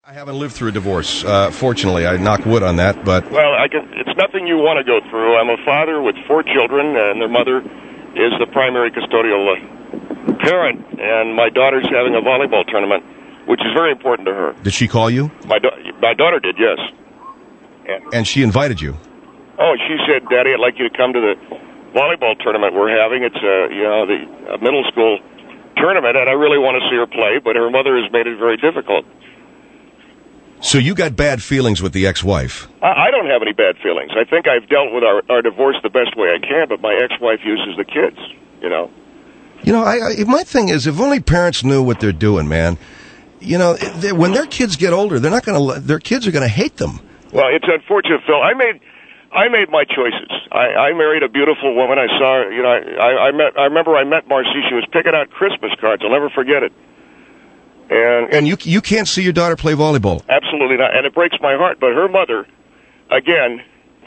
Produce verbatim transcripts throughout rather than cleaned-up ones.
I haven't lived through a divorce. Uh, fortunately, I knock wood on that, but... Well, I can, it's nothing you want to go through. I'm a father with four children, and their mother is the primary custodial uh, parent, and my daughter's having a volleyball tournament, which is very important to her. Did she call you? My, da- my daughter did, yes. And, and she invited you? Oh, she said, Daddy, I'd like you to come to the volleyball tournament we're having. It's, uh, you know, the uh, middle school tournament, and I really want to see her play, but her mother has made it very difficult. So you got bad feelings with the ex-wife? I, I don't have any bad feelings. I think I've dealt with our, our divorce the best way I can, but my ex-wife uses the kids, you know. You know, I, I, my thing is, if only parents knew what they're doing, man. You know, when their kids get older, they're not going to. Their kids are going to hate them. Well, it's unfortunate, Phil. I made, I made my choices. I, I married a beautiful woman. I saw her. You know, I, I met. I remember I met Marcy. She was picking out Christmas cards. I'll never forget it. And, and you you can't see your daughter play volleyball? Absolutely not, and it breaks my heart. But her mother, again,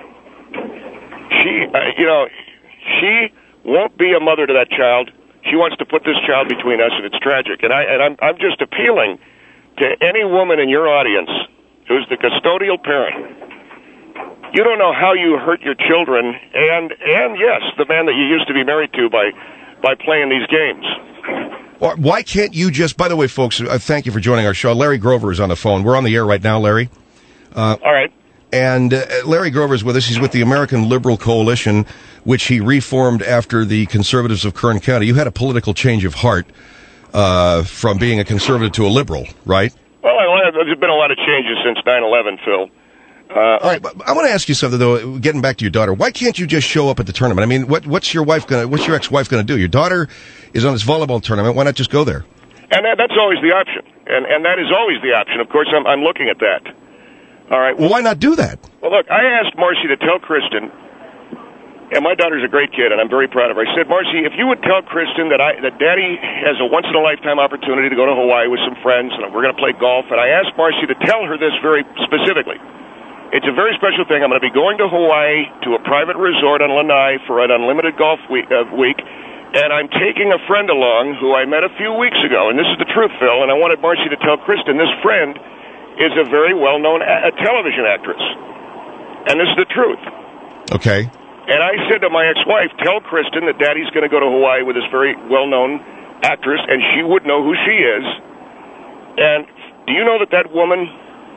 she, uh, you know, she won't be a mother to that child. She wants to put this child between us, and it's tragic. And I and I'm I'm just appealing to any woman in your audience who's the custodial parent. You don't know how you hurt your children, and and yes, the man that you used to be married to by by playing these games. Or why can't you just, by the way, folks, uh, thank you for joining our show. Larry Grover is on the phone. We're on the air right now, Larry. Uh, All right. And uh, Larry Grover is with us. He's with the American Liberal Coalition, which he reformed after the conservatives of Kern County. You had a political change of heart uh, from being a conservative to a liberal, right? Well, there's been a lot of changes since nine eleven, Phil. Uh, All right, but I want to ask you something, though, getting back to your daughter. Why can't you just show up at the tournament? I mean, what, what's your wife gonna, what's your ex-wife going to do? Your daughter is on this volleyball tournament. Why not just go there? And that, that's always the option. And, and that is always the option. Of course, I'm, I'm looking at that. All right. Well, why not do that? Well, look, I asked Marcy to tell Kristen, and my daughter's a great kid, and I'm very proud of her. I said, Marcy, if you would tell Kristen that I that Daddy has a once-in-a-lifetime opportunity to go to Hawaii with some friends, and we're going to play golf, and I asked Marcy to tell her this very specifically. It's a very special thing. I'm going to be going to Hawaii to a private resort on Lanai for an unlimited golf week, uh, week, and I'm taking a friend along who I met a few weeks ago, and this is the truth, Phil, and I wanted Marcy to tell Kristen this friend is a very well-known a- a television actress, and this is the truth. Okay. And I said to my ex-wife, tell Kristen that Daddy's going to go to Hawaii with this very well-known actress, and she would know who she is. And do you know that that woman,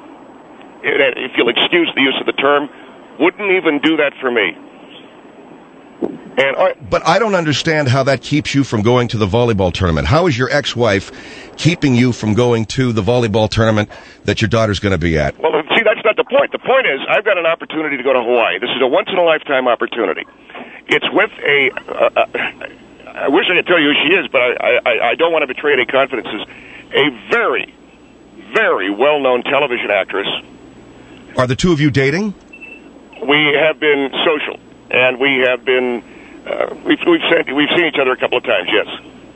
if you'll excuse the use of the term, wouldn't even do that for me? And I, but I don't understand how that keeps you from going to the volleyball tournament. How is your ex-wife keeping you from going to the volleyball tournament that your daughter's going to be at? Well, see, that's not the point. The point is, I've got an opportunity to go to Hawaii. This is a once-in-a-lifetime opportunity. It's with a, uh, uh, I wish I could tell you who she is, but I, I, I don't want to betray any confidences. A very, very well-known television actress. Are the two of you dating? We have been social, and we have been, uh, we've, we've, sent, we've seen each other a couple of times, yes.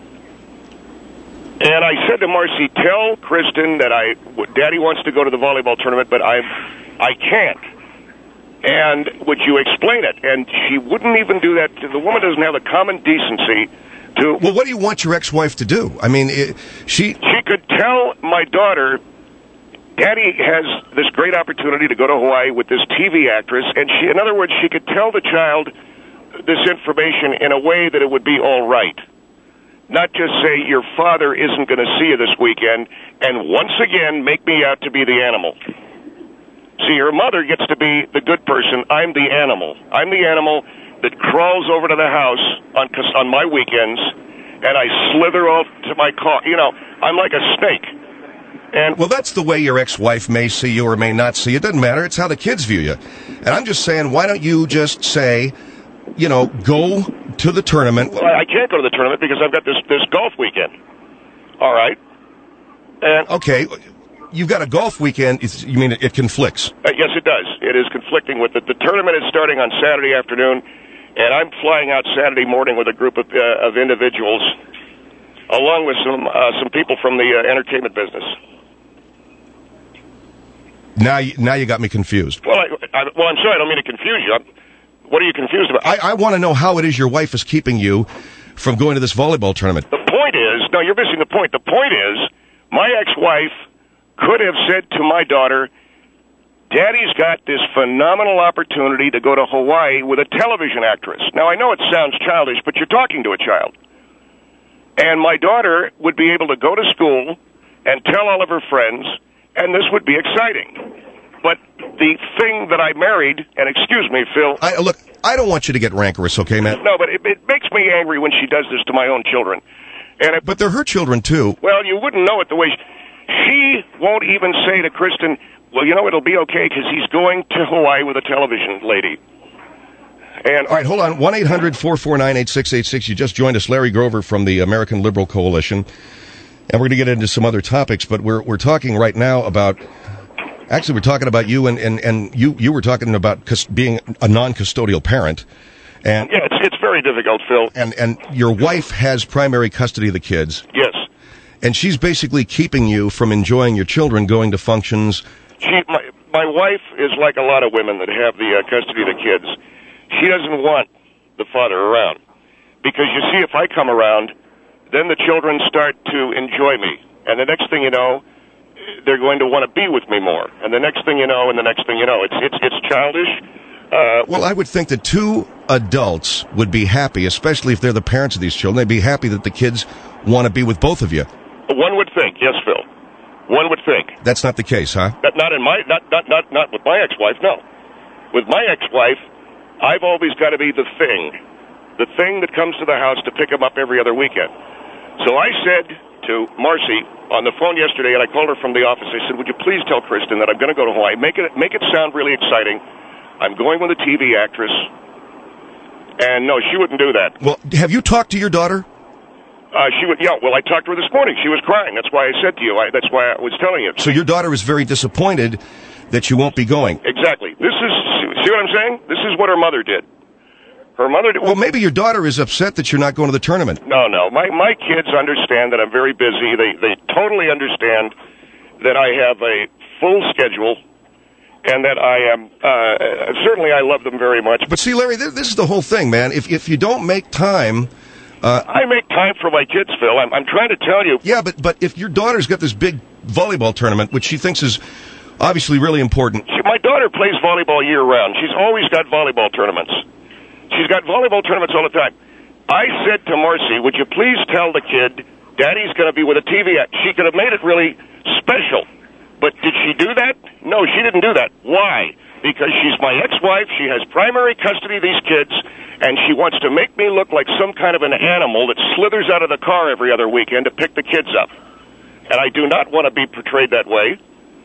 And I said to Marcy, tell Kristen that I, Daddy wants to go to the volleyball tournament, but I, I can't. And would you explain it? And she wouldn't even do that. The woman doesn't have the common decency to... Well, what do you want your ex-wife to do? I mean, it, she... She could tell my daughter, Daddy has this great opportunity to go to Hawaii with this T V actress, and she, in other words, she could tell the child this information in a way that it would be all right. Not just say, your father isn't going to see you this weekend, and once again make me out to be the animal. See, her mother gets to be the good person. I'm the animal. I'm the animal that crawls over to the house on, on my weekends, and I slither off to my car. You know, I'm like a snake. And well, that's the way your ex-wife may see you or may not see you. It doesn't matter. It's how the kids view you. And I'm just saying, why don't you just say, you know, go to the tournament. Well, I can't go to the tournament because I've got this, this golf weekend. All right. And okay. You've got a golf weekend. It's, you mean it, it conflicts? Uh, yes, it does. It is conflicting with it. The tournament is starting on Saturday afternoon, and I'm flying out Saturday morning with a group of, uh, of individuals, along with some uh, some people from the uh, entertainment business. Now, you, now you got me confused. Well, I, I, well, I'm sorry. I don't mean to confuse you. I'm, what are you confused about? I, I want to know how it is your wife is keeping you from going to this volleyball tournament. The point is, no, you're missing the point. The point is, my ex-wife could have said to my daughter, Daddy's got this phenomenal opportunity to go to Hawaii with a television actress. Now, I know it sounds childish, but you're talking to a child. And my daughter would be able to go to school and tell all of her friends, and this would be exciting. But the thing that I married, and excuse me, Phil. I, look, I don't want you to get rancorous, okay, man? No, but it, it makes me angry when she does this to my own children. And it, But they're her children, too. Well, you wouldn't know it the way she, she won't even say to Kristen, well, you know, it'll be okay because he's going to Hawaii with a television lady. And all right, hold on. one eight hundred four four nine eight six eight six. You just joined us, Larry Grover from the American Liberal Coalition. And we're going to get into some other topics, but we're we're talking right now about... Actually, we're talking about you, and, and, and you, you were talking about cus- being a non-custodial parent. And yeah, it's, it's very difficult, Phil. And, and your wife has primary custody of the kids. Yes. And she's basically keeping you from enjoying your children, going to functions. She, my, my wife is like a lot of women that have the uh, custody of the kids. She doesn't want the father around. Because, you see, if I come around, then the children start to enjoy me. And the next thing you know, they're going to want to be with me more. And the next thing you know, and the next thing you know, it's it's it's childish. Uh, well, I would think that two adults would be happy, especially if they're the parents of these children. They'd be happy that the kids want to be with both of you. One would think, yes, Phil. One would think. That's not the case, huh? Not, not in my not not not not with my ex-wife. No, with my ex-wife, I've always got to be the thing, the thing that comes to the house to pick them up every other weekend. So I said to Marcy on the phone yesterday, and I called her from the office. I said, would you please tell Kristen that I'm going to go to Hawaii? Make it make it sound really exciting. I'm going with a T V actress. And no, she wouldn't do that. Well, have you talked to your daughter? Uh, she would, yeah, well, I talked to her this morning. She was crying. That's why I said to you. I, that's why I was telling you. So your daughter is very disappointed that you won't be going. Exactly. This is, see what I'm saying? This is what her mother did. Her mother did. Well, maybe your daughter is upset that you're not going to the tournament. No, no. My my kids understand that I'm very busy. They they totally understand that I have a full schedule and that I am, uh, certainly I love them very much. But see, Larry, this is the whole thing, man. If if you don't make time... Uh, I make time for my kids, Phil. I'm, I'm trying to tell you. Yeah, but but if your daughter's got this big volleyball tournament, which she thinks is obviously really important. She, my daughter plays volleyball year-round. She's always got volleyball tournaments. She's got volleyball tournaments all the time. I said to Marcy, would you please tell the kid Daddy's going to be with a T V act? She could have made it really special. But did she do that? No, she didn't do that. Why? Because she's my ex-wife, she has primary custody of these kids, and she wants to make me look like some kind of an animal that slithers out of the car every other weekend to pick the kids up. And I do not want to be portrayed that way.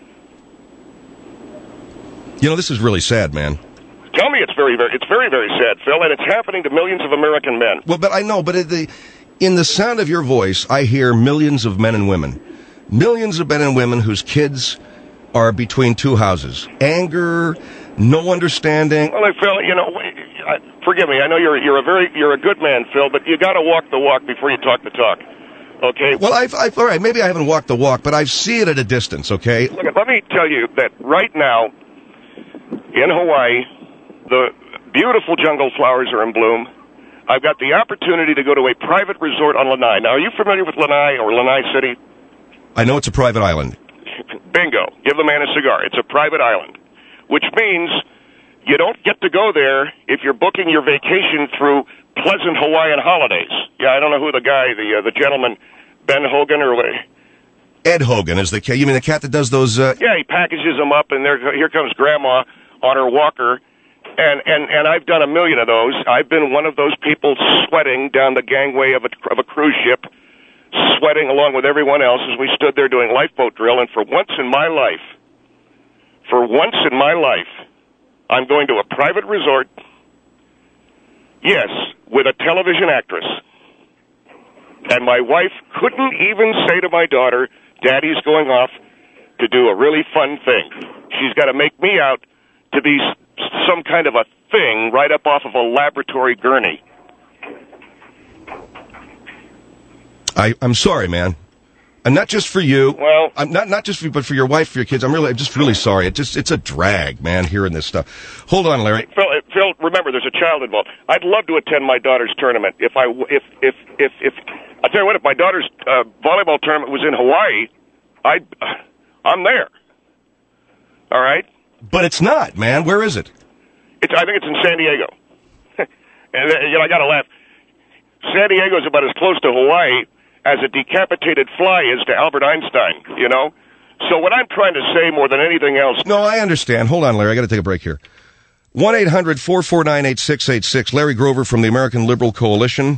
You know, this is really sad, man. Tell me it's very, very, it's very, very sad, Phil, and it's happening to millions of American men. Well, but I know, but in the, in the sound of your voice, I hear millions of men and women. Millions of men and women whose kids are between two houses. Anger, no understanding. Well, Phil, you know, forgive me. I know you're you're a very you're a good man, Phil, but you got to walk the walk before you talk the talk. Okay. Well, I've, I've all right. Maybe I haven't walked the walk, but I see it at a distance. Okay. Look, let me tell you that right now in Hawaii, the beautiful jungle flowers are in bloom. I've got the opportunity to go to a private resort on Lanai. Now, are you familiar with Lanai or Lanai City? I know it's a private island. Bingo. Give the man a cigar. It's a private island, which means you don't get to go there if you're booking your vacation through Pleasant Hawaiian Holidays. Yeah, I don't know who the guy, the uh, the gentleman, Ben Hogan or what? Ed Hogan is the cat. You mean the cat that does those? Uh... Yeah, he packages them up, and there here comes Grandma on her walker. And, and, and I've done a million of those. I've been one of those people sweating down the gangway of a, of a cruise ship, sweating along with everyone else as we stood there doing lifeboat drill. And for once in my life, for once in my life, I'm going to a private resort, yes, with a television actress. And my wife couldn't even say to my daughter, Daddy's going off to do a really fun thing. She's got to make me out to be some kind of a thing right up off of a laboratory gurney. I, I'm sorry, man. And not just for you. Well, I'm not not just for you, but for your wife, for your kids. I'm really, I'm just really sorry. It just, it's a drag, man, hearing this stuff. Hold on, Larry. Phil, Phil, remember, there's a child involved. I'd love to attend my daughter's tournament. If I, if, if, if, if, I'll tell you what, if my daughter's uh, volleyball tournament was in Hawaii, I'd, I'm there. All right? But it's not, man. Where is it? It's, I think it's in San Diego. And, you know, I got to laugh. San Diego is about as close to Hawaii as a decapitated fly is to Albert Einstein, you know? So what I'm trying to say more than anything else... No, I understand. Hold on, Larry. I got to take a break here. one eight hundred four four nine eight six eight six. Larry Grover from the American Liberal Coalition.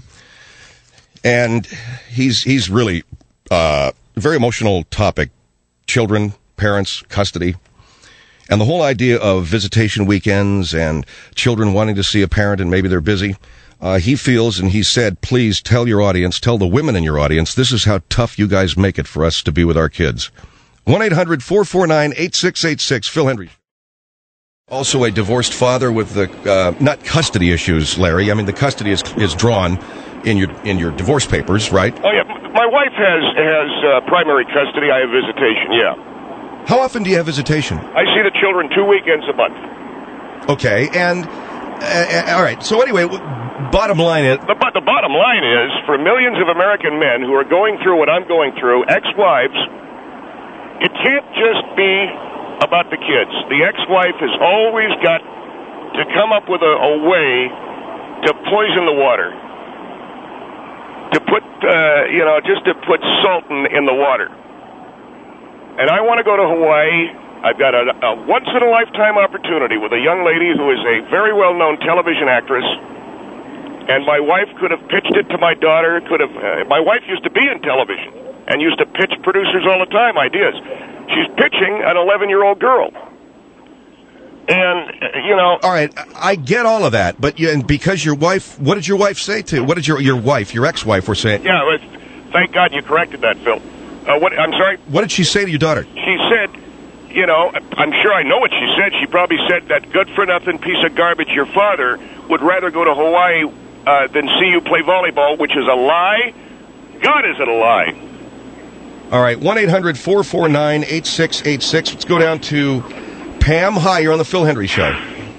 And he's he's really uh, a very emotional topic. Children, parents, custody. And the whole idea of visitation weekends and children wanting to see a parent and maybe they're busy. Uh, he feels, and he said, please tell your audience, tell the women in your audience, this is how tough you guys make it for us to be with our kids. one eight hundred four four nine eight six eight six. Phil Hendrie. Also a divorced father with the, uh, not custody issues, Larry. I mean, the custody is is drawn in your in your divorce papers, right? Oh, yeah. My wife has, has uh, primary custody. I have visitation, yeah. How often do you have visitation? I see the children two weekends a month. Okay, and, uh, all right. So anyway, bottom line is... The, but the bottom line is, for millions of American men who are going through what I'm going through, ex-wives, it can't just be about the kids. The ex-wife has always got to come up with a, a way to poison the water. To put, uh, you know, just to put salt in, in the water. And I want to go to Hawaii. I've got a, a once-in-a-lifetime opportunity with a young lady who is a very well-known television actress. And my wife could have pitched it to my daughter. Could have. Uh, my wife used to be in television and used to pitch producers all the time ideas. She's pitching an eleven-year-old girl. And, uh, you know... All right, I get all of that, but you, and because your wife... What did your wife say to you? What did your your wife, your ex-wife, were saying? Yeah, well, thank God you corrected that, Phil. Uh, what? I'm sorry? What did she say to your daughter? She said, you know, I'm sure I know what she said. She probably said that good-for-nothing piece of garbage, your father, would rather go to Hawaii uh, than see you play volleyball, which is a lie. God, is it a lie? All right, one eight hundred four four nine eight six eight six. Let's go down to Pam. Hi, you're on the Phil Hendrie Show.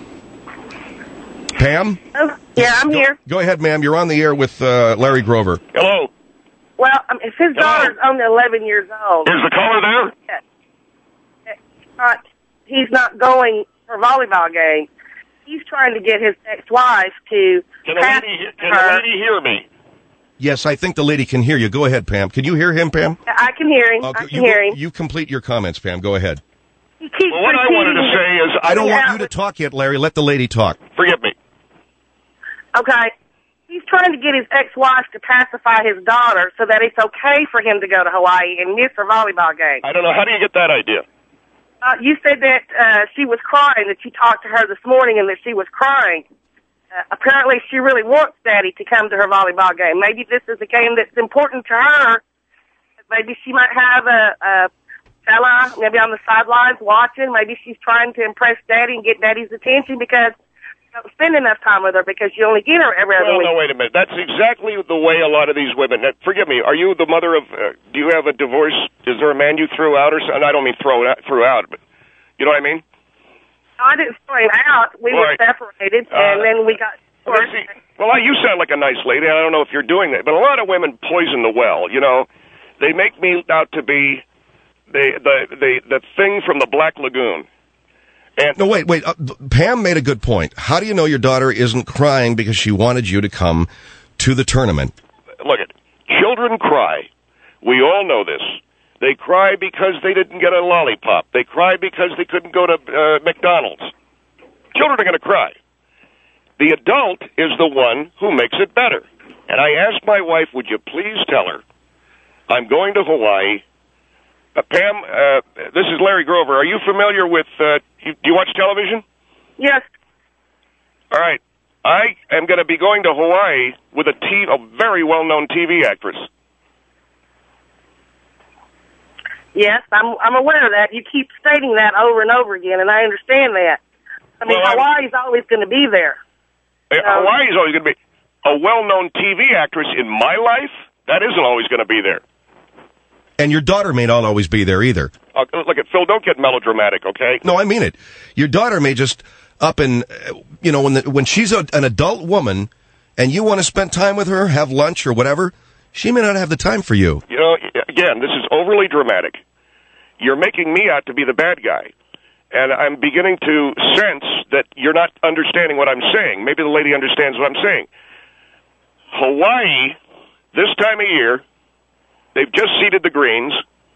Pam? Oh, yeah, I'm go, here. Go ahead, ma'am. You're on the air with uh, Larry Grover. Hello. Well, um, if his Hello? daughter's only eleven years old... Is the caller there? Yes. Not, he's not going for a volleyball game. He's trying to get his ex-wife to... Can the lady, can the lady hear me? Yes, I think the lady can hear you. Go ahead, Pam. Can you hear him, Pam? I can hear him. Okay, I can you, hear him. You complete your comments, Pam. Go ahead. He keeps Well, what I wanted to say is... I don't Yeah. want you to talk yet, Larry. Let the lady talk. Forgive me. Okay. He's trying to get his ex-wife to pacify his daughter so that it's okay for him to go to Hawaii and miss her volleyball game. I don't know. How do you get that idea? Uh, you said that uh, she was crying, that you talked to her this morning and that she was crying. Uh, apparently she really wants Daddy to come to her volleyball game. Maybe this is a game that's important to her. Maybe she might have a, a fella maybe on the sidelines watching. Maybe she's trying to impress Daddy and get Daddy's attention because you don't spend enough time with her because you only get her every other Well, week. no, wait a minute. That's exactly the way a lot of these women... Now, forgive me. Are you the mother of... Uh, do you have a divorce? Is there a man you threw out or something? I don't mean throw out, threw out, but you know what I mean? I didn't throw him out. We All were right. separated, Uh, and then we got Well, divorced. see, well, you sound like a nice lady. I don't know if you're doing that, but a lot of women poison the well. You know, they make me out to be the the the, the thing from the Black Lagoon. And No, wait, wait. Uh, Pam made a good point. How do you know your daughter isn't crying because she wanted you to come to the tournament? look, it children cry. We all know this. They cry because they didn't get a lollipop. They cry because they couldn't go to uh, McDonald's. Children are going to cry. The adult is the one who makes it better. And I asked my wife, would you please tell her I'm going to Hawaii. Uh, Pam, uh, this is Larry Grover. Are you familiar with, uh, you, do you watch television? Yes. All right. I am going to be going to Hawaii with a, t- a very well-known T V actress. Yes, I'm I'm aware of that. You keep stating that over and over again, and I understand that. I mean, Well, I'm- Hawaii's always going to be there. Uh, Um, Hawaii is always going to be a well-known T V actress in my life. That isn't always going to be there. And your daughter may not always be there either. Uh, look, at Phil, don't get melodramatic, okay? No, I mean it. Your daughter may just up and, uh, you know, when the, when she's a, an adult woman and you want to spend time with her, have lunch or whatever, she may not have the time for you. You know, again, this is overly dramatic. you're making me out to be the bad guy. And I'm beginning to sense that you're not understanding what I'm saying. Maybe the lady understands what I'm saying. Hawaii, this time of year, they've just seeded the greens.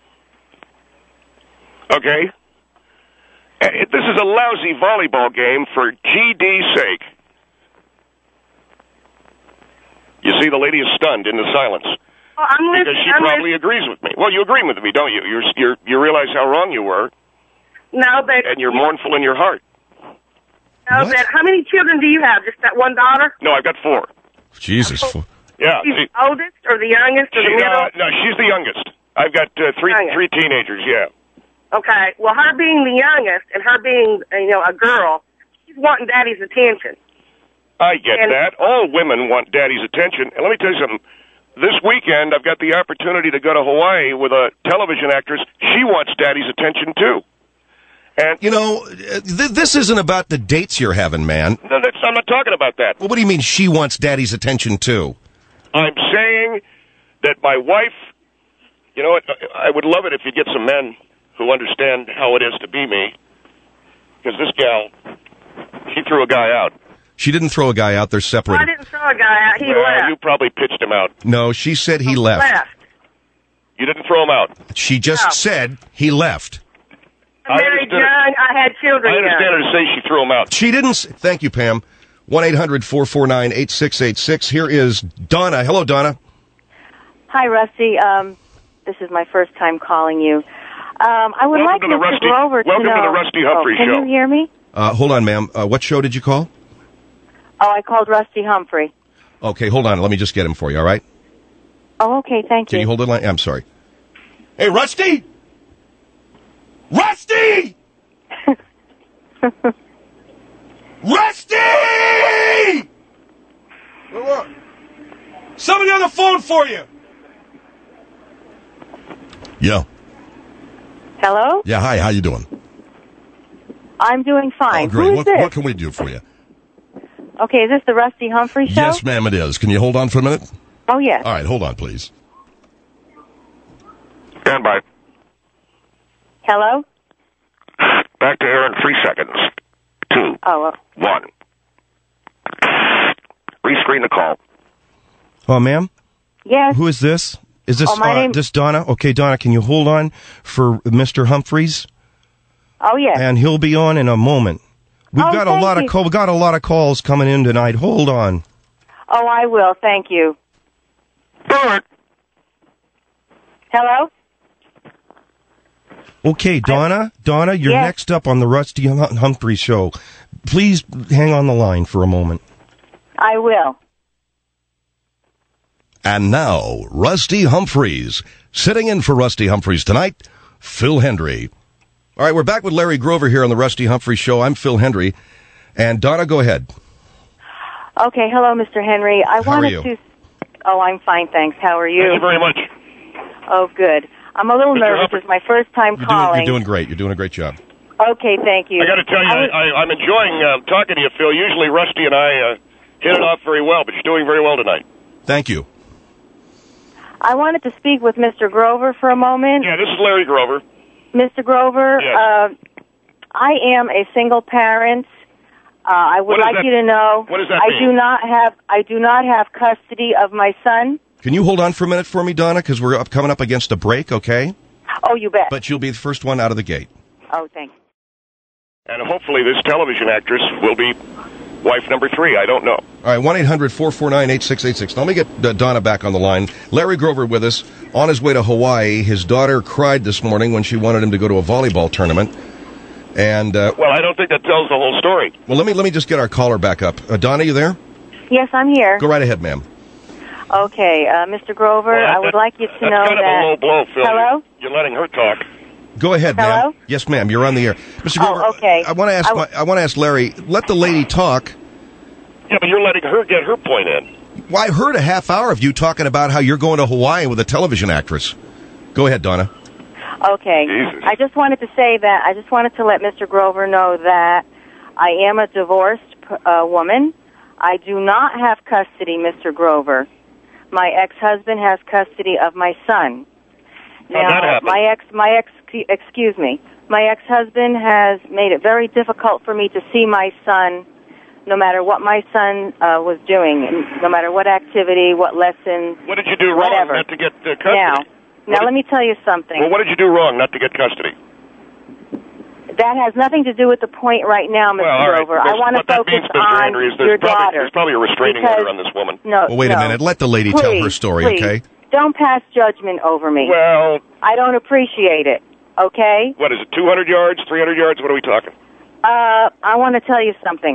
Okay? This is a lousy volleyball game for G D's sake. You see, the lady is stunned into silence. Well, I'm because she I'm probably agrees with me. Well, you agree with me, don't you? You're, you're, you realize how wrong you were. No, but... And you're mournful in your heart. No, but how many children do you have? Just that one daughter? No, I've got four. Jesus. Yeah. She's she, the oldest or the youngest or she, the middle? uh, no, she's the youngest. I've got uh, three Youngest. three teenagers, yeah. Okay. Well, her being the youngest and her being, uh, you know, a girl, she's wanting daddy's attention. I get And- that. All women want daddy's attention. And let me tell you something. This weekend, I've got the opportunity to go to Hawaii with a television actress. She wants daddy's attention, too. And You know, th- this isn't about the dates you're having, man. no, that's, I'm not talking about that. Well, what do you mean she wants daddy's attention, too? I'm saying that my wife, you know what, I would love it if you get some men who understand how it is to be me. Because this gal, she threw a guy out. She didn't throw a guy out. They're Well, I separated. didn't throw a guy out. He Well, left. you probably pitched him out. No, she said he left. Left. You didn't throw him out. She just No. said he left. I married understood it. young. I had children I understand young. her to say she threw him out. She didn't. s- Thank you, Pam. one eight hundred four four nine eight six eight six. Here is Donna. Hello, Donna. Hi, Rusty. Um, this is my first time calling you. Um, I would Welcome like to the Mister Rusty- Grover to welcome to know. the Rusty Humphrey oh, can Show. you hear me? Uh, hold on, ma'am. Uh, what show did you call? Oh, I called Rusty Humphrey. Okay, hold on. Let me just get him for you, all right? Oh, okay. Thank Can you. you hold the line? I'm sorry. Hey, Rusty! Rusty! Rusty! Somebody on the phone for you! Yeah. Hello? Yeah, hi, how you doing? I'm doing fine. Oh, great. Who is What, this? what can we do for you? Okay, is this the Rusty Humphrey show? Yes, ma'am, it is. Can you hold on for a minute? Oh, yes. All right, hold on, please. Stand by. Hello? Back to air in three seconds. Two. Oh, uh, One. Rescreen the call. Oh, ma'am? yes. Who is this? Is this Oh, my uh, name- this Donna? Okay, Donna, can you hold on for Mister Humphreys? Oh, yes. And he'll be on in a moment. We've Oh, got a thank lot you. of call, we got a lot of calls coming in tonight. Hold on. Oh, I will. Thank you. Bert. Hello? Okay, Donna, Donna, you're Yes. next up on the Rusty Hum- Humphrey show. Please hang on the line for a moment. I will. And now, Rusty Humphreys. Sitting in for Rusty Humphreys tonight, Phil Hendry. All right, we're back with Larry Grover here on the Rusty Humphrey show. I'm Phil Hendry. And Donna, go ahead. Okay, hello, Mister Henry. I How are wanted you? to... Oh, I'm fine, thanks. How are you? Thank you very much. Oh, good. I'm a little Mister nervous. Humphrey. It's my first time You're doing, calling. you're doing great. You're doing a great job. Okay, thank you. I got to tell you, I was- I, I, I'm enjoying uh, talking to you, Phil. Usually Rusty and I uh, hit it off very well, but you're doing very well tonight. Thank you. I wanted to speak with Mister Grover for a moment. Yeah, this is Larry Grover. Mister Grover, Yes. uh, I am a single parent. Uh, I would What does like that- you to know what does that I mean? do not have I do not have custody of my son. Can you hold on for a minute for me, Donna? Because we're up, coming up against a break, okay? Oh, you bet. But you'll be the first one out of the gate. oh, thanks. And hopefully this television actress will be wife number three. I don't know. All right, one eight hundred four four nine eight six eight six. Let me get uh, Donna back on the line. Larry Grover with us on his way to Hawaii. His daughter cried this morning when she wanted him to go to a volleyball tournament. And, uh, Well, I don't think that tells the whole story. well, let me let me just get our caller back up. Uh, Donna, you there? Yes, I'm here. Go right ahead, ma'am. Okay, uh, Mister Grover, Well, that- I would like you to that's know kind that. of a low blow, Phil. Hello? You're letting her talk. Go ahead, Hello? ma'am. Yes, ma'am. You're on the air, Mister Oh, Grover. okay. I want to ask. I my, w- I want to ask Larry. Let the lady talk. Yeah, but you're letting her get her point in. Well, I heard a half hour of you talking about how you're going to Hawaii with a television actress. Go ahead, Donna. Okay. Jesus. I just wanted to say that I just wanted to let Mister Grover know that I am a divorced uh, woman. I do not have custody, Mister Grover. My ex-husband has custody of my son. How'd that Now, happen? my ex my ex excu- excuse me. My ex-husband has made it very difficult for me to see my son, no matter what my son uh, was doing, no matter what activity, what lesson, What did you do wrong whatever. not to get uh, custody? Now, now did, let me tell you something. Well, what did you do wrong not to get custody? That has nothing to do with the point right now, Mister Well, all right. Grover. I want to what that focus means, Mister on Henry, is there's your probably, daughter. There's probably a restraining Because- order on this woman. No, Well, wait no. a minute. Let the lady please, tell her story, please. okay? Don't pass judgment over me. Well, I don't appreciate it, okay? what is it, two hundred yards, three hundred yards? What are we talking? Uh, I want to tell you something.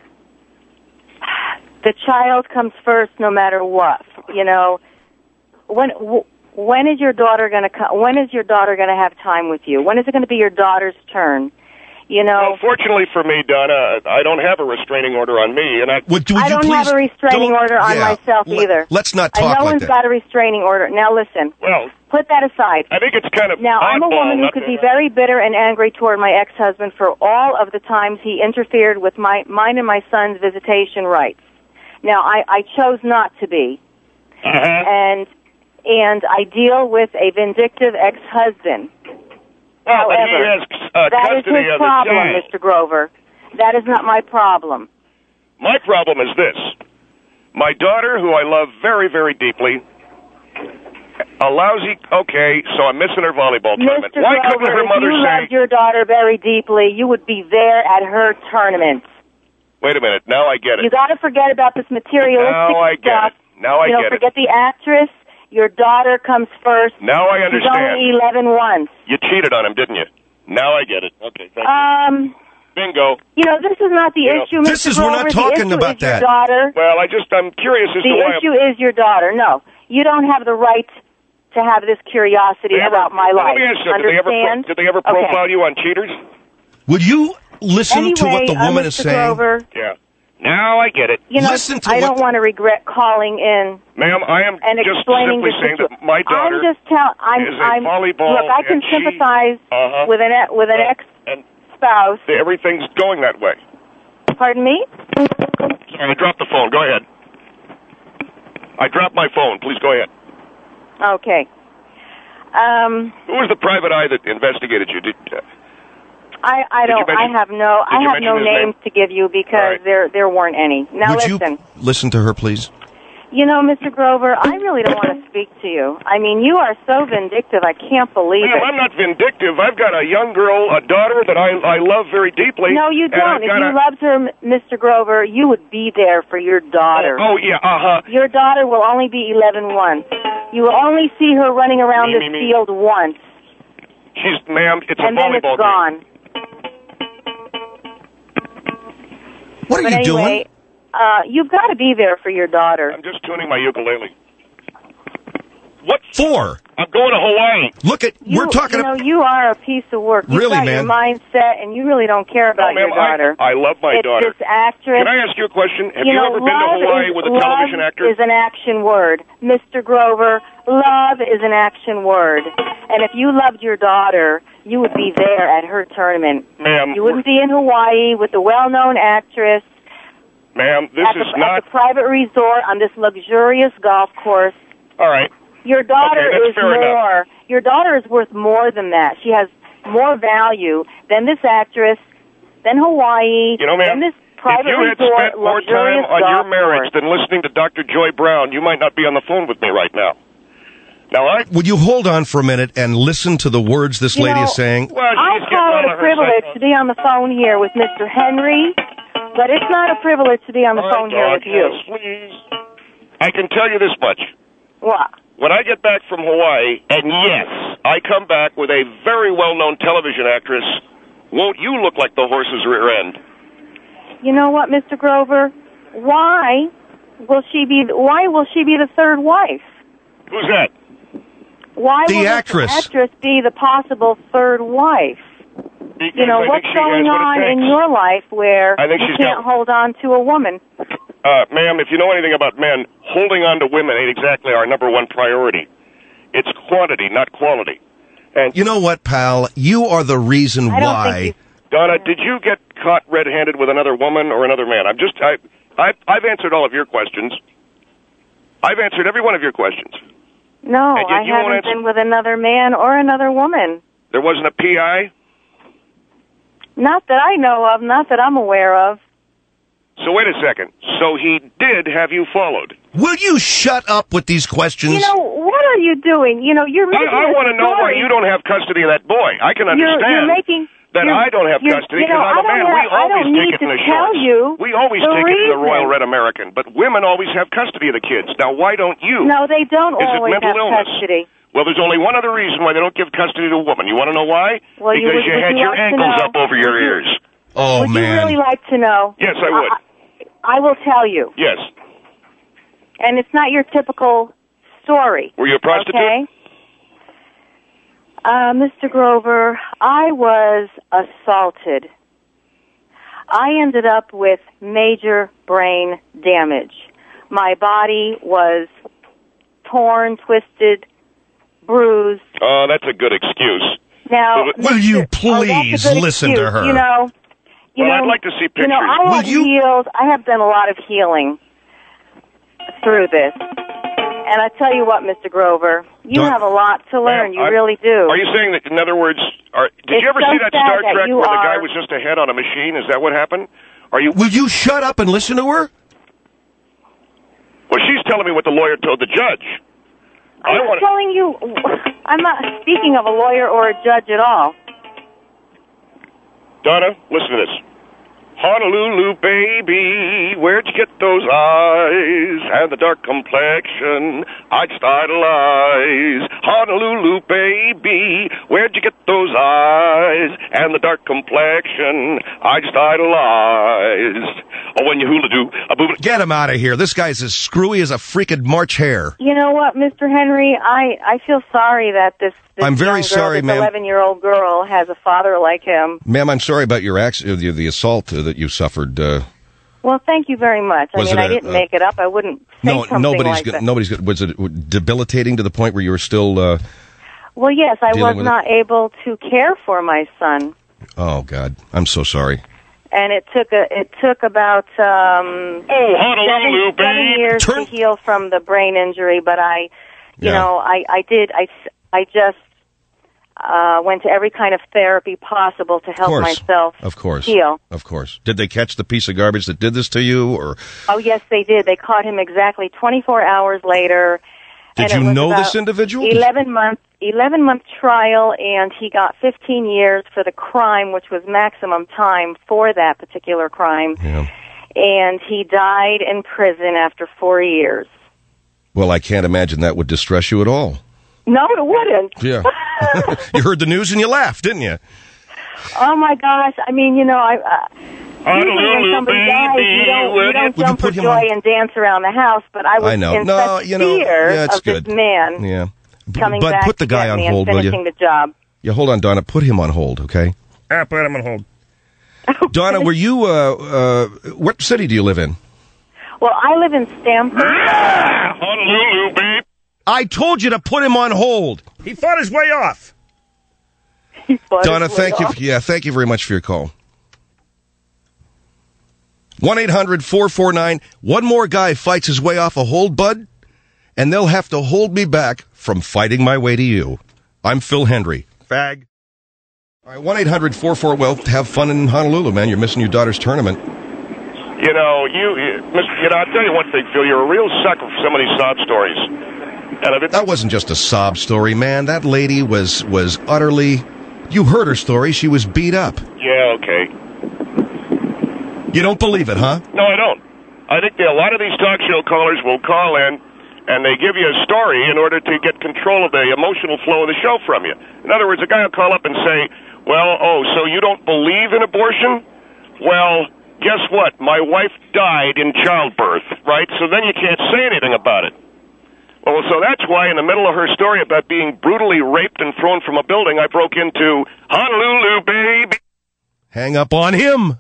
The child comes first no matter what. You know, when w- when is your daughter going to come? When is your daughter going to have time with you? When is it going to be your daughter's turn? You know, Well, fortunately for me, Donna, I don't have a restraining order on me, and I. Would, would I you don't please have a restraining don't- order on yeah, myself let- either. Let's not And talk no like one's that. got a restraining order. Now listen, Well, put that aside. I think it's kind of Now, I'm a oddball woman who not could to- be very bitter and angry toward my ex-husband for all of the times he interfered with my mine and my son's visitation rights. Now, I, I chose not to be, Uh-huh. and and I deal with a vindictive ex-husband. Well, but he However, has uh, that is custody his of the problem, child. Mister Grover. That is not my problem. My problem is this. My daughter, who I love very, very deeply, a lousy, okay, so I'm missing her volleyball tournament. Mister Why couldn't Grover, her mother if you say, loved your daughter very deeply, you would be there at her tournament. wait a minute, now I get You it. got to forget about this materialistic Now I get stuff. it. Now I you know, get it. forget the actress. Your daughter comes first. Now I She's understand. only eleven once. You cheated on him, didn't you? Now I get it. Okay, thank you. Um, Bingo. you know, this is not the You know, issue, This Mister is- we're not Grover. talking the issue about is that. Your daughter. Well, I just, I'm curious as to The why issue is your daughter. No, you don't have the right to have this curiosity They ever- about my Let life. me ask you, did they ever, pro- Understand? did they ever Okay. profile you on cheaters? Would you listen Anyway, to what the uh, woman Mister is saying? Grover, Yeah. Now I get it. you know, Listen to I what don't the- want to regret calling in Ma'am, I am and just explaining simply the saying situ- that my daughter I'm just tell. I'm. is a I'm. volleyball Look, I can and she- sympathize Uh-huh. with an e- with an Uh, ex and spouse. everything's going that way. Pardon me. Sorry, I dropped the phone. Go ahead. I dropped my phone. Please go ahead. Okay. Um, Who was the private eye that investigated you? Did, uh, I I Did you don't. mention- I have no. did I you have mention no his names name? to give you because All right. there there weren't any. Now Would listen. you listen to her, please? You know, Mister Grover, I really don't want to speak to you. I mean, you are so vindictive. I can't believe Ma'am, it. I'm not vindictive. I've got a young girl, a daughter that I I love very deeply. No, you and I've don't. If got you a- loved her, M- Mister Grover, you would be there for your daughter. Oh, oh yeah, uh-huh. Your daughter will only be eleven once. You will only see her running around Me, this me, me. field once, She's, ma'am, it's and a then it's volleyball gone. game. What are But you anyway, doing? uh, you've got to be there for your daughter. I'm just tuning my ukulele. What? For. I'm going to Hawaii. Look at, You, we're talking you know, about, you are a piece of work. You've Really, got man? your mindset, and you really don't care about no, ma'am, your daughter. I, I love my it's daughter. this actress. Can I ask you a question? Have you, you, know, ever been to love Hawaii is, with a television love actor? is an action word. Mister Grover, love is an action word. And if you loved your daughter, you would be there at her tournament. Ma'am, You wouldn't be in Hawaii with the well-known actress ma'am, this at, is the, not... at the private resort on this luxurious golf course. All right. Your daughter Okay, that's is fair more. Your daughter is worth more than that. She has more value than this actress, than Hawaii, You know, ma'am, than this if private you had resort, spent more time luxurious on your golf marriage course. than listening to Doctor Joy Brown, you might not be on the phone with me right now. Now, I... would you hold on for a minute and listen to the words this You lady know, is saying? Well, I she's call getting it on a her privilege side. to be on the phone here with Mister Henry, but it's not a privilege to be on the All phone right, here dog, with you. yes, please. I can tell you this much. What? When I get back from Hawaii, and yes, I come back with a very well-known television actress, won't you look like the horse's rear end? You know what, Mister Grover? Why will she be? Why will she be the third wife? Who's that? Why The will actress. this actress be the possible third wife? Because You know, I what's think she going has what it on in takes. your life where I think you she's can't got- hold on to a woman? Uh, ma'am, if you know anything about men, holding on to women ain't exactly our number one priority. It's quantity, not quality. And, You know what, pal? You are the reason I don't why. think Donna, did you get caught red-handed with another woman or another man? I'm just, I, I, I've answered all of your questions. I've answered every one of your questions. No, And you- I you won't haven't answer- been with another man or another woman. There wasn't a P I? Not that I know of, not that I'm aware of. So wait a second. So he did have you followed? Will you shut up with these questions? You know, what are you doing? You know, you're making I, I want to know why you don't have custody of that boy. I can You're, understand you're making, that you're, I don't have you're- custody you because know, I'm a I don't man. have- We I always don't take need it in to the tell shorts. you We always the take it in the Royal reason. Red American. But women always have custody of the kids. Now, why don't you? No, they don't Is it always mental have illness? custody. Well, there's only one other reason why they don't give custody to a woman. You want to know why? Well, you because would- you would had you your like to ankles know? up over your ears. Oh, Would man. you really like to know? Yes, I would. I, I will tell you. Yes. And it's not your typical story. Were you a prostitute? Okay? Uh, Mister Grover, I was assaulted. I ended up with major brain damage. My body was torn, twisted, bruised. Oh, that's a good excuse. Now, Will you Mister Oh, that's a please good listen excuse. to her? You know, you Well, know, I'd like to see You know, pictures. I Will have you- healed. I have done a lot of healing through this. And I tell you what, Mister Grover, you Don't- have a lot to learn. Ma'am, You I- really do. Are you saying that, in other words, are, did It's you ever so see that sad Star that Trek you where the guy are- was just a head on a machine? Is that what happened? Are you? Will you shut up and listen to her? Well, she's telling me what the lawyer told the judge. I'm I not want. telling you. I'm not speaking of a lawyer or a judge at all. Donna, listen to this. Honolulu, baby, where'd you get those eyes and the dark complexion? I just idolize. Honolulu, baby, where'd you get those eyes and the dark complexion? I just idolized. Oh, when you hula do, a boob. Get him out of here. This guy's as screwy as a freaking March hare. You know what, Mister Henry? I, I feel sorry that this, this I'm very young girl, sorry, this ma'am. eleven-year-old girl has a father like him. Ma'am, I'm sorry about your accident, the, the assault uh, that you suffered. Uh, Well, thank you very much. I Was mean, it I a- didn't uh, make it up. I wouldn't say no, something nobody's like go- that. nobody's. Go- was it debilitating to the point where you were still? Uh, Well, yes, I dealing was with it? not able to care for my son. oh God, I'm so sorry. And it took a it took about um Oh, Honolulu, seven, seven babe. years Turn- to heal from the brain injury, but I, you Yeah. know, I I did I I just uh went to every kind of therapy possible to help Of course, myself of course, heal. of course. Did they catch the piece of garbage that did this to you, or Oh yes, they did. They caught him exactly twenty-four hours later. did and it you was know about this individual? Eleven month, eleven month trial, and he got fifteen years for the crime, which was maximum time for that particular crime. Yeah. And he died in prison after four years. Well, I can't imagine that would distress you at all. No, it wouldn't. Yeah. You heard the news and you laughed, didn't you? Oh my gosh! I mean, you know, I. Uh, Usually when somebody dies, you don't, you don't Would you jump for put him joy on- and dance around the house. But I was I know. in No, such you know, fear yeah, it's of good. this man Yeah. B- coming but back put the to guy get on me hold, and will you? finishing the job. Yeah, hold on, Donna. Put him on hold, okay? Ah, put him on hold. Donna, were you? Uh, uh, what city do you live in? Well, I live in Stamford. Ah, Honolulu, babe. I told you to put him on hold. He fought his way off. Donna, thank you. Yeah, thank you very much for your call. one eight hundred four four nine One more guy fights his way off a hold, bud, and they'll have to hold me back from fighting my way to you. I'm Phil Hendry. Fag. All right, one eight hundred four four Well, have fun in Honolulu, man. You're missing your daughter's tournament. You know, you, you, Mister You know, I'll tell you one thing, Phil. You're a real sucker for some of these sob stories. And if it, That wasn't just a sob story, man. That lady was was utterly... You heard her story. She was beat up. yeah, okay. You don't believe it, huh? No, I don't. I think that a lot of these talk show callers will call in and they give you a story in order to get control of the emotional flow of the show from you. In other words, a guy will call up and say, well, oh, so you don't believe in abortion? Well, guess what? My wife died in childbirth, right? So then you can't say anything about it. Well, so that's why in the middle of her story about being brutally raped and thrown from a building, I broke into Honolulu, baby. Hang up on him.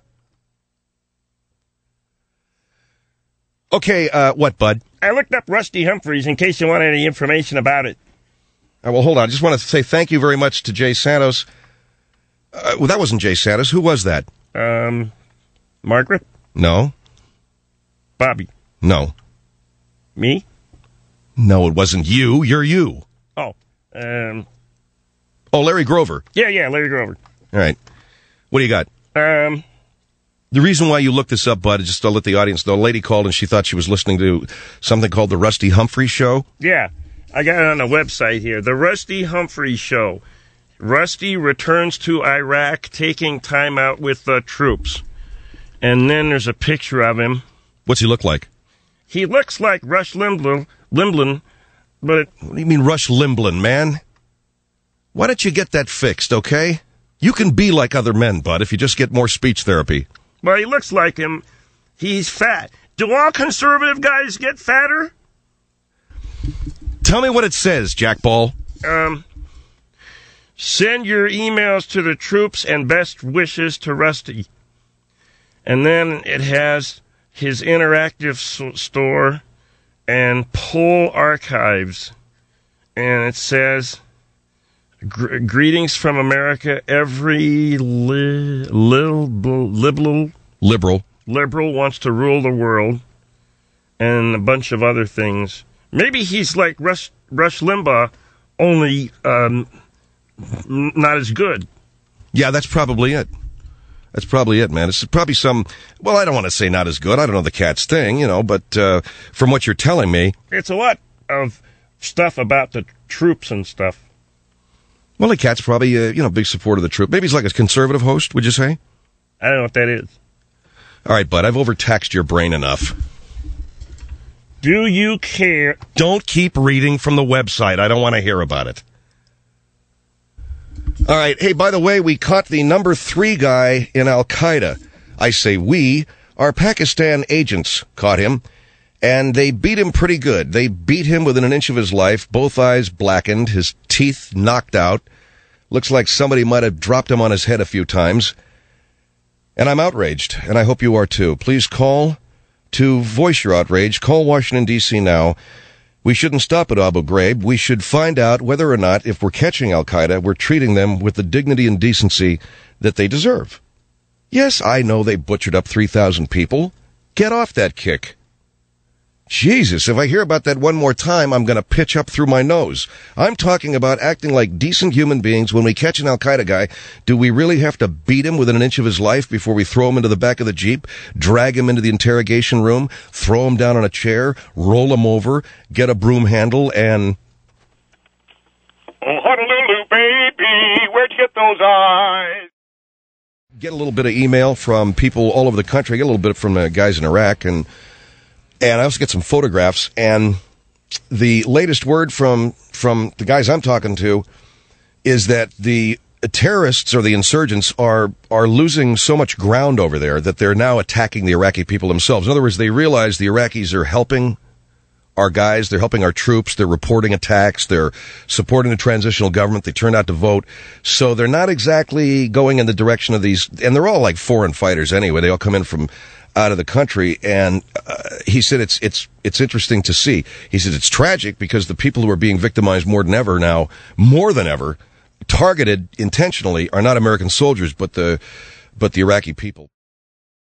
Okay, uh, what, bud? I looked up Rusty Humphreys in case you want any information about it. Uh, well, hold on. I just want to say thank you very much to Jay Santos. Uh, well, that wasn't Jay Santos. Who was that? Um, Margaret? No. Bobby? No. Me? No, it wasn't you. You're you. Oh, um, Oh, Larry Grover. Yeah, yeah, Larry Grover. All right. What do you got? Um, The reason why you looked this up, Bud, is just to let the audience know. A lady called and she thought she was listening to something called the Rusty Humphreys Show. yeah, I got it on the website here. The Rusty Humphreys Show. Rusty returns to Iraq, taking time out with the troops. And then there's a picture of him. What's he look like? He looks like Rush Limbaugh, Limbaugh, but What do you mean Rush Limbaugh, man? Why don't you get that fixed, okay? You can be like other men, Bud, if you just get more speech therapy. well, he looks like him. He's fat. Do all conservative guys get fatter? Tell me what it says, Jack Ball. Um, send your emails to the troops and best wishes to Rusty. And then it has his interactive s- store and poll archives. And it says, Gr- greetings from America. Every li- little liberal Liberal. liberal wants to rule the world, and a bunch of other things. Maybe he's like Rush, Rush Limbaugh, only um, n- not as good. Yeah, that's probably it. That's probably it, man. It's probably some, well, I don't want to say not as good. I don't know the cat's thing, you know, but uh, from what you're telling me. It's a lot of stuff about the troops and stuff. Well, the cat's probably, uh, you know, big supporter of the troop. Maybe he's like a conservative host, would you say? I don't know what that is. All right, bud, I've overtaxed your brain enough. Do you care? Don't keep reading from the website. I don't want to hear about it. All right. Hey, by the way, we caught the number three guy in Al-Qaeda. I say we. Our Pakistan agents caught him, and they beat him pretty good. They beat him within an inch of his life, both eyes blackened, his teeth knocked out. Looks like somebody might have dropped him on his head a few times. And I'm outraged, and I hope you are too. Please call to voice your outrage. Call Washington, D C now. We shouldn't stop at Abu Ghraib. We should find out whether or not, if we're catching Al-Qaeda, we're treating them with the dignity and decency that they deserve. Yes, I know they butchered up three thousand people. Get off that kick. Jesus, if I hear about that one more time, I'm going to pitch up through my nose. I'm talking about acting like decent human beings. When we catch an Al-Qaeda guy, do we really have to beat him within an inch of his life before we throw him into the back of the Jeep, drag him into the interrogation room, throw him down on a chair, roll him over, get a broom handle, and... Oh, Honolulu, baby, where'd you get those eyes? Get a little bit of email from people all over the country. Get a little bit from the guys in Iraq, and... And I also get some photographs, and the latest word from from the guys I'm talking to is that the terrorists or the insurgents are are losing so much ground over there that they're now attacking the Iraqi people themselves. In other words, they realize the Iraqis are helping our guys, they're helping our troops, they're reporting attacks, they're supporting the transitional government, they turned out to vote. So they're not exactly going in the direction of these, and they're all like foreign fighters anyway. They all come in from out of the country, and uh, he said it's it's it's interesting to see. He said it's tragic because the people who are being victimized more than ever now, more than ever, targeted intentionally, are not American soldiers, but the but the Iraqi people.